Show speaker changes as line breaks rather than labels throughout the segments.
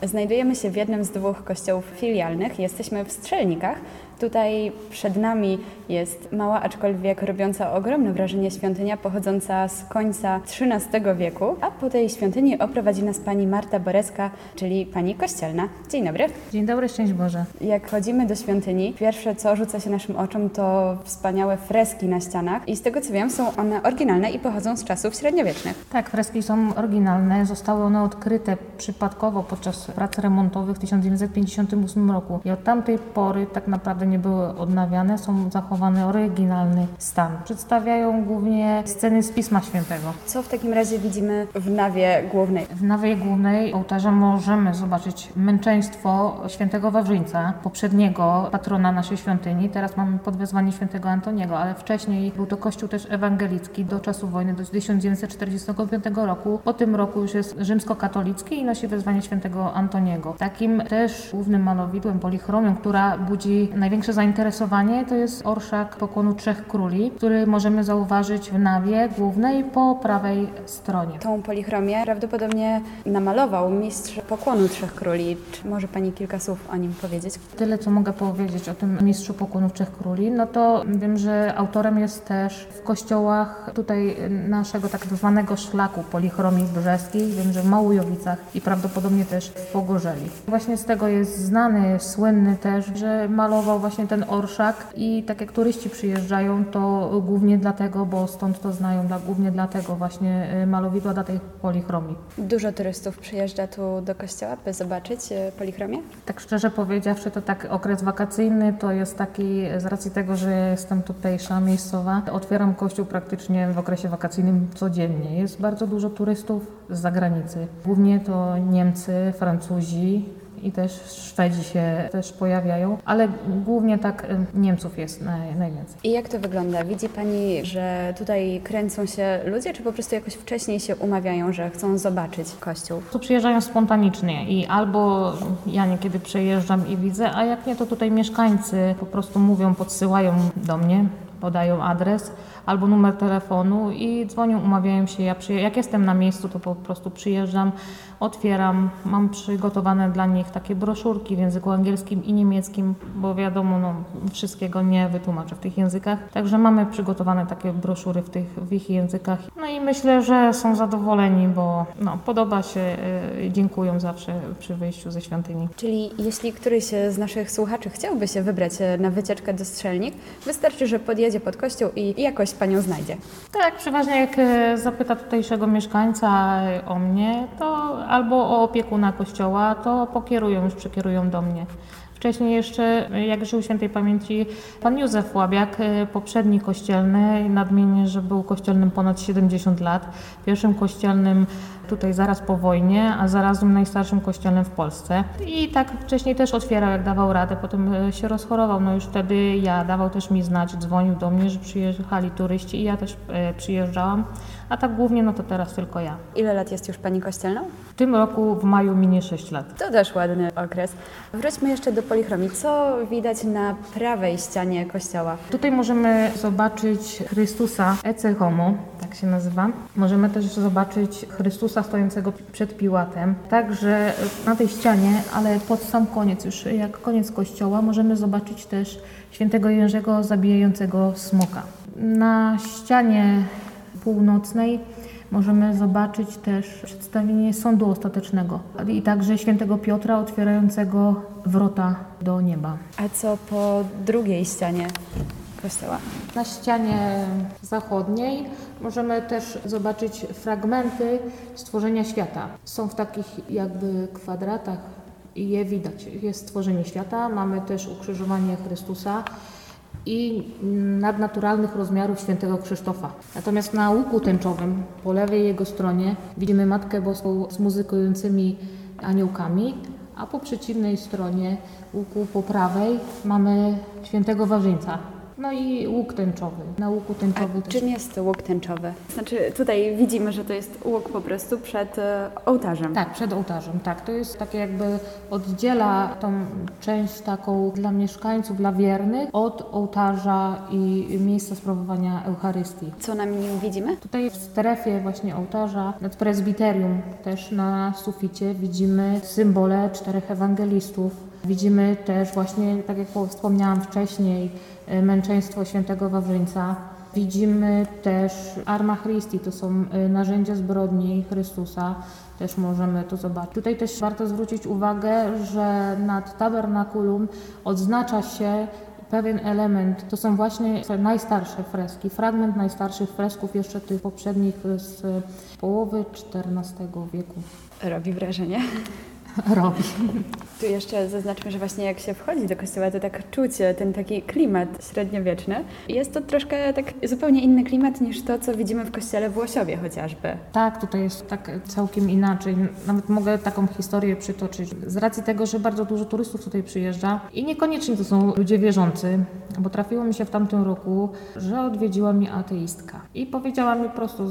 Znajdujemy się w jednym z dwóch kościołów filialnych. Jesteśmy w Strzelnikach. Tutaj przed nami jest mała, aczkolwiek robiąca ogromne wrażenie świątynia pochodząca z końca XIII wieku. A po tej świątyni oprowadzi nas pani Marta Borecka, czyli pani kościelna. Dzień dobry.
Dzień dobry, szczęść Boże.
Jak chodzimy do świątyni, pierwsze co rzuca się naszym oczom to wspaniałe freski na ścianach. I z tego co wiem, są one oryginalne i pochodzą z czasów średniowiecznych.
Tak, freski są oryginalne. Zostały one odkryte przypadkowo podczas prac remontowych w 1958 roku. I od tamtej pory tak naprawdę nie były odnawiane, są zachowane oryginalny stan. Przedstawiają głównie sceny z Pisma Świętego.
Co w takim razie widzimy w nawie głównej?
W nawie głównej ołtarza możemy zobaczyć męczeństwo świętego Wawrzyńca, poprzedniego patrona naszej świątyni. Teraz mamy podwezwanie świętego Antoniego, ale wcześniej był to kościół też ewangelicki do czasu wojny, do 1945 roku. Po tym roku już jest rzymskokatolicki i nosi wezwanie świętego Antoniego. Takim też głównym malowidłem, polichromią, która budzi największe zainteresowanie, to jest orszak pokłonu Trzech Króli, który możemy zauważyć w nawie głównej po prawej stronie.
Tą polichromię prawdopodobnie namalował mistrz pokłonu Trzech Króli. Czy może pani kilka słów o nim powiedzieć?
Tyle, co mogę powiedzieć o tym mistrzu pokłonu Trzech Króli, no to wiem, że autorem jest też w kościołach tutaj naszego tak zwanego szlaku polichromii brzeskiej. Wiem, że w Małujowicach i prawdopodobnie też w Pogorzeli. Właśnie z tego jest znany, słynny też, że malował właśnie ten orszak i tak jak turyści przyjeżdżają, to głównie dlatego, bo stąd to znają, głównie dlatego właśnie malowidła dla tej polichromii.
Dużo turystów przyjeżdża tu do kościoła, by zobaczyć polichromię?
Tak szczerze powiedziawszy, to tak okres wakacyjny to jest taki, z racji tego, że jestem tutejsza, miejscowa, otwieram kościół praktycznie w okresie wakacyjnym codziennie. Jest bardzo dużo turystów z zagranicy. Głównie to Niemcy, Francuzi i też Szwedzi się też pojawiają, ale głównie tak Niemców jest najwięcej.
I jak to wygląda? Widzi pani, że tutaj kręcą się ludzie, czy po prostu jakoś wcześniej się umawiają, że chcą zobaczyć kościół?
Tu przyjeżdżają spontanicznie i albo ja niekiedy przejeżdżam i widzę, a jak nie, to tutaj mieszkańcy po prostu mówią, podsyłają do mnie, podają adres albo numer telefonu i dzwonią, umawiają się. Jak jestem na miejscu, to po prostu przyjeżdżam, otwieram, mam przygotowane dla nich takie broszurki w języku angielskim i niemieckim, bo wiadomo, wszystkiego nie wytłumaczę w tych językach. Także mamy przygotowane takie broszury w ich językach. No i myślę, że są zadowoleni, bo podoba się, dziękują zawsze przy wyjściu ze świątyni.
Czyli jeśli któryś z naszych słuchaczy chciałby się wybrać na wycieczkę do Strzelnik, wystarczy, że podjedzie pod kościół i jakoś panią znajdzie.
Tak, przeważnie jak zapyta tutejszego mieszkańca o mnie, to albo o opiekuna kościoła, to przekierują do mnie. Wcześniej jeszcze, jak żył świętej pamięci pan Józef Łabiak, poprzedni kościelny, nadmienię, że był kościelnym ponad 70 lat, pierwszym kościelnym tutaj zaraz po wojnie, a zarazem najstarszym kościelnym w Polsce. I tak wcześniej też otwierał, jak dawał radę, potem się rozchorował, już wtedy dawał też mi znać, dzwonił do mnie, że przyjechali turyści i ja też przyjeżdżałam, a tak głównie to teraz tylko ja.
Ile lat jest już pani kościelną?
W tym roku w maju minie 6 lat.
To też ładny okres. Wróćmy jeszcze do polichromii. Co widać na prawej ścianie kościoła?
Tutaj możemy zobaczyć Chrystusa Ecce Homo, tak się nazywa. Możemy też zobaczyć Chrystusa stojącego przed Piłatem. Także na tej ścianie, ale pod sam koniec, już jak koniec kościoła, możemy zobaczyć też świętego Jerzego zabijającego smoka. Na ścianie północnej możemy zobaczyć też przedstawienie sądu ostatecznego i także świętego Piotra otwierającego wrota do nieba.
A co po drugiej ścianie kościoła?
Na ścianie zachodniej możemy też zobaczyć fragmenty stworzenia świata. Są w takich jakby kwadratach i je widać. Jest stworzenie świata, mamy też ukrzyżowanie Chrystusa i nadnaturalnych rozmiarów świętego Krzysztofa. Natomiast na łuku tęczowym, po lewej jego stronie, widzimy Matkę Boską z muzykującymi aniołkami, a po przeciwnej stronie łuku po prawej mamy świętego Wawrzyńca. No i łuk tęczowy. Na łuku tęczowy
A
też.
czym jest łuk tęczowy? Znaczy tutaj widzimy, że to jest łuk po prostu przed ołtarzem.
Tak, przed ołtarzem, tak. To jest takie jakby oddziela tą część taką dla mieszkańców, dla wiernych od ołtarza i miejsca sprawowania Eucharystii.
Co na nim widzimy?
Tutaj w strefie właśnie ołtarza, nad prezbiterium też na suficie widzimy symbole 4 ewangelistów. Widzimy też właśnie, tak jak wspomniałam wcześniej, męczeństwo świętego Wawrzyńca. Widzimy też Arma Christi, to są narzędzia zbrodni Chrystusa, też możemy to zobaczyć. Tutaj też warto zwrócić uwagę, że nad tabernakulum odznacza się pewien element, to są właśnie najstarsze freski, fragment najstarszych fresków jeszcze tych poprzednich z połowy XIV wieku.
Robi wrażenie.
Robi.
Tu jeszcze zaznaczmy, że właśnie jak się wchodzi do kościoła, to tak czuć ten taki klimat średniowieczny. Jest to troszkę tak zupełnie inny klimat niż to, co widzimy w kościele w Łosiowie chociażby.
Tak, tutaj jest tak całkiem inaczej. Nawet mogę taką historię przytoczyć. Z racji tego, że bardzo dużo turystów tutaj przyjeżdża i niekoniecznie to są ludzie wierzący, bo trafiło mi się w tamtym roku, że odwiedziła mnie ateistka i powiedziała mi prosto,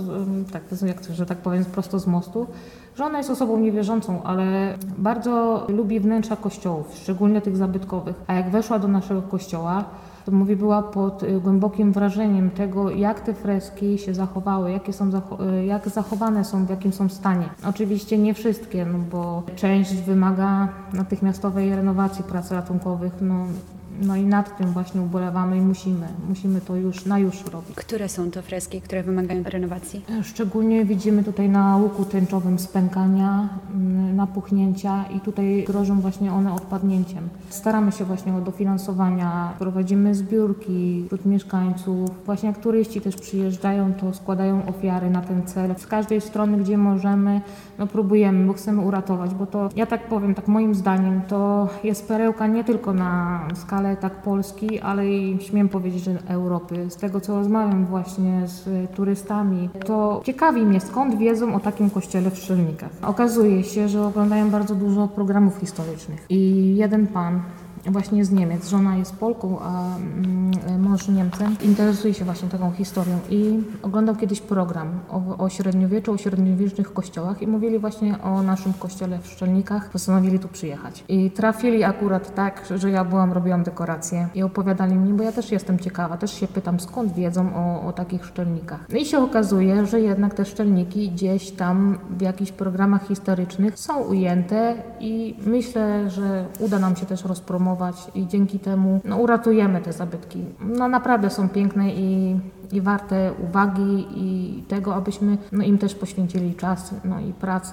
że tak powiem, prosto z mostu, że ona jest osobą niewierzącą, ale bardzo lubi wnętrza kościołów, szczególnie tych zabytkowych. A jak weszła do naszego kościoła, to mówi, była pod głębokim wrażeniem tego, jak te freski się zachowały, jak zachowane są, w jakim są stanie. Oczywiście nie wszystkie, no bo część wymaga natychmiastowej renowacji prac ratunkowych, no i nad tym właśnie ubolewamy i musimy to już robić.
Które są to freski, które wymagają renowacji?
Szczególnie widzimy tutaj na łuku tęczowym spękania, napuchnięcia i tutaj grożą właśnie one odpadnięciem. Staramy się właśnie o dofinansowania, prowadzimy zbiórki wśród mieszkańców. Właśnie jak turyści też przyjeżdżają, to składają ofiary na ten cel. Z każdej strony, gdzie możemy, próbujemy, bo chcemy uratować, bo to, ja tak powiem, tak moim zdaniem, to jest perełka nie tylko na skalę tak Polski, ale i śmiem powiedzieć, że Europy. Z tego, co rozmawiam właśnie z turystami, to ciekawi mnie, skąd wiedzą o takim kościele w Strzelnikach. Okazuje się, że oglądają bardzo dużo programów historycznych i jeden pan właśnie z Niemiec, żona jest Polką, a mąż Niemcem, interesuje się właśnie taką historią i oglądał kiedyś program o średniowieczu, o średniowiecznych kościołach i mówili właśnie o naszym kościele w Strzelnikach, postanowili tu przyjechać. I trafili akurat tak, że ja robiłam dekoracje i opowiadali mi, bo ja też jestem ciekawa, też się pytam, skąd wiedzą o takich Szczelnikach. No i się okazuje, że jednak te Szczelniki gdzieś tam w jakichś programach historycznych są ujęte i myślę, że uda nam się też rozpromować i dzięki temu uratujemy te zabytki. Naprawdę są piękne i warte uwagi i tego, abyśmy im też poświęcili czas i pracę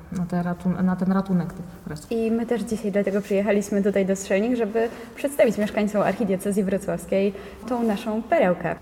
na ten ratunek tych fresków.
I my też dzisiaj dlatego przyjechaliśmy tutaj do Strzelnik, żeby przedstawić mieszkańcom archidiecezji wrocławskiej tą naszą perełkę.